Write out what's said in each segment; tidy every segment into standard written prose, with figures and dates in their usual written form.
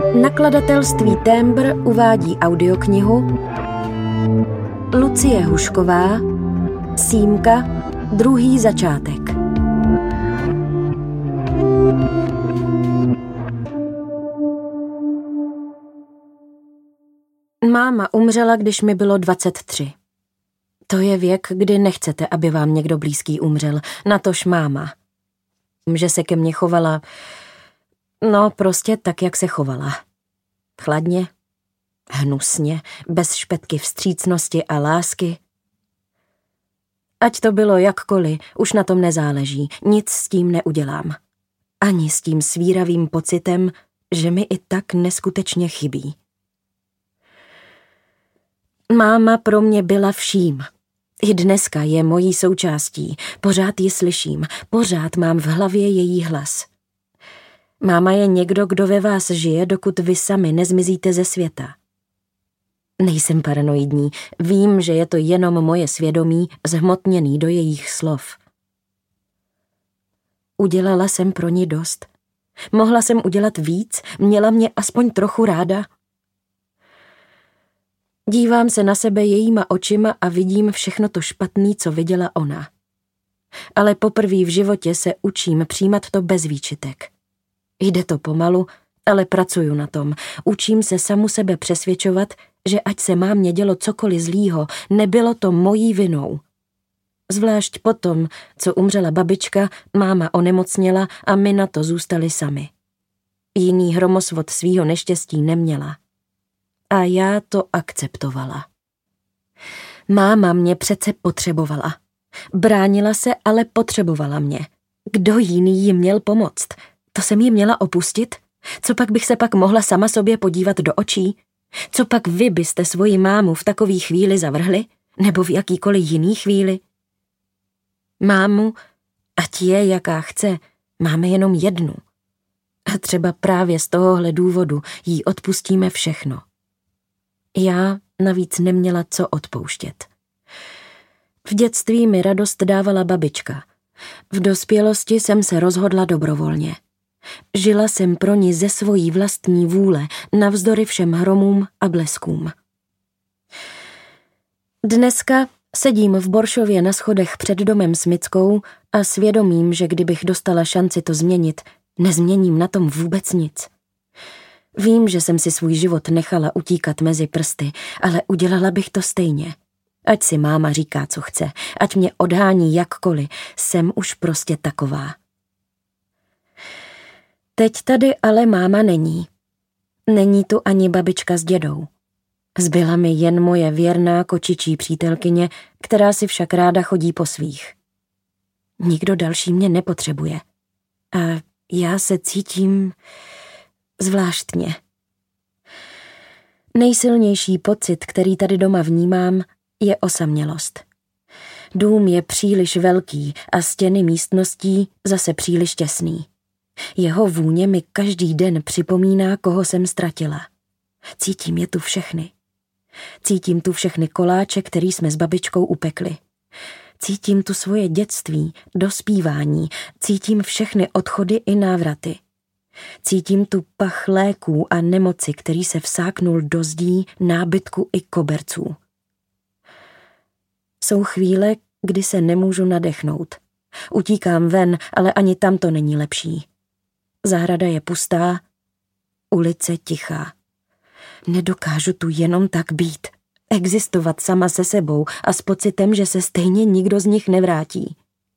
Nakladatelství Témbr uvádí audioknihu Lucie Hušková, Símka, druhý začátek. Máma umřela, když mi bylo 23. To je věk, kdy nechcete, aby vám někdo blízký umřel, natož máma. Že se ke mně chovala, prostě tak, jak se chovala. Chladně, hnusně, bez špetky vstřícnosti a lásky. Ať to bylo jakkoliv, už na tom nezáleží, nic s tím neudělám. Ani s tím svíravým pocitem, že mi i tak neskutečně chybí. Máma pro mě byla vším. I dneska je mojí součástí, pořád ji slyším, pořád mám v hlavě její hlas. Máma je někdo, kdo ve vás žije, dokud vy sami nezmizíte ze světa. Nejsem paranoidní, vím, že je to jenom moje svědomí zhmotněný do jejich slov. Udělala jsem pro ní dost. Mohla jsem udělat víc, měla mě aspoň trochu ráda. Dívám se na sebe jejíma očima a vidím všechno to špatný, co viděla ona. Ale poprvé v životě se učím přijímat to bez výčitek. Jde to pomalu, ale pracuju na tom. Učím se samu sebe přesvědčovat, že ať se mámě dělo cokoliv zlýho, nebylo to mojí vinou. Zvlášť potom, co umřela babička, máma onemocněla a my na to zůstali sami. Jiný hromosvod svýho neštěstí neměla. A já to akceptovala. Máma mě přece potřebovala. Bránila se, ale potřebovala mě. Kdo jiný jí měl pomoct? To jsem jí měla opustit? Co pak bych se pak mohla sama sobě podívat do očí? Co pak vy byste svoji mámu v takový chvíli zavrhli? Nebo v jakýkoliv jiný chvíli? Mámu, ať je jaká chce, máme jenom jednu. A třeba právě z tohohle důvodu jí odpustíme všechno. Já navíc neměla co odpouštět. V dětství mi radost dávala babička. V dospělosti jsem se rozhodla dobrovolně. Žila jsem pro ní ze svojí vlastní vůle, navzdory všem hromům a bleskům. Dneska sedím v Boršově na schodech před domem s Mickou a svědomím, že kdybych dostala šanci to změnit, nezměním na tom vůbec nic. Vím, že jsem si svůj život nechala utíkat mezi prsty, ale udělala bych to stejně. Ať si máma říká, co chce, ať mě odhání jakkoliv, jsem už prostě taková. Teď tady ale máma není. Není tu ani babička s dědou. Zbyla mi jen moje věrná kočičí přítelkyně, která si však ráda chodí po svých. Nikdo další mě nepotřebuje. A já se cítím zvláštně. Nejsilnější pocit, který tady doma vnímám, je osamělost. Dům je příliš velký a stěny místností zase příliš těsný. Jeho vůně mi každý den připomíná, koho jsem ztratila. Cítím je tu všechny. Cítím tu všechny koláče, který jsme s babičkou upekli. Cítím tu svoje dětství, dospívání, cítím všechny odchody i návraty. Cítím tu pach léků a nemoci, který se vsáknul do zdí, nábytku i koberců. Jsou chvíle, kdy se nemůžu nadechnout. Utíkám ven, ale ani tam to není lepší. Zahrada je pustá, ulice tichá. Nedokážu tu jenom tak být, existovat sama se sebou a s pocitem, že se stejně nikdo z nich nevrátí.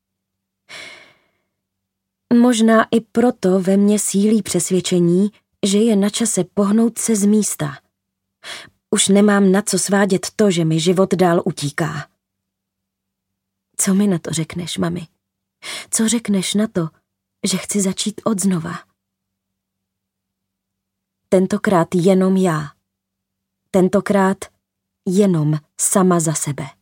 Možná i proto ve mně sílí přesvědčení, že je na čase pohnout se z místa. Už nemám na co svádět to, že mi život dál utíká. Co mi na to řekneš, mami? Co řekneš na to, že chci začít odznova? Tentokrát jenom já. Tentokrát jenom sama za sebe.